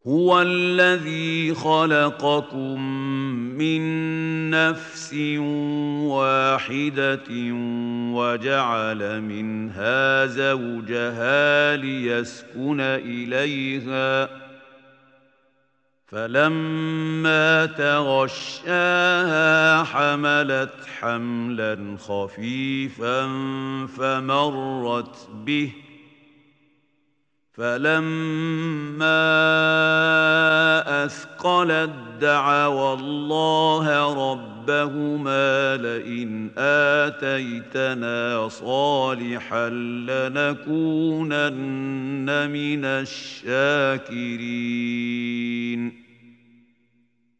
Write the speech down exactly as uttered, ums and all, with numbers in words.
هو الذي خلقكم من نفس واحدة وجعل منها زوجها ليسكن إليها فلما تغشاها حملت حملا خفيفا فمرت به فلما أثقلت دعوا الله ربهما لئن آتيتنا صالحا لنكونن من الشاكرين